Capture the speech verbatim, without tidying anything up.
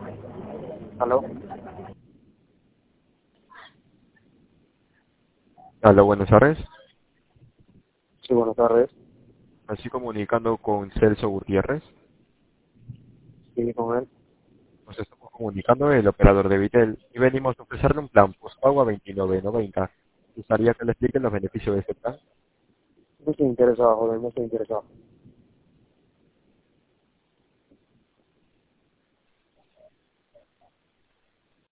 ¿Aló? Hola, buenas tardes. Sí, buenas tardes. Así comunicando con Celso Gutiérrez. Sí, con él. Nos estamos comunicando del operador de Vitel y venimos a ofrecerle un plan postpago a veintinueve noventa. ¿Gustaría que le expliquen los beneficios de este plan? No estoy interesado, joder, no estoy interesado.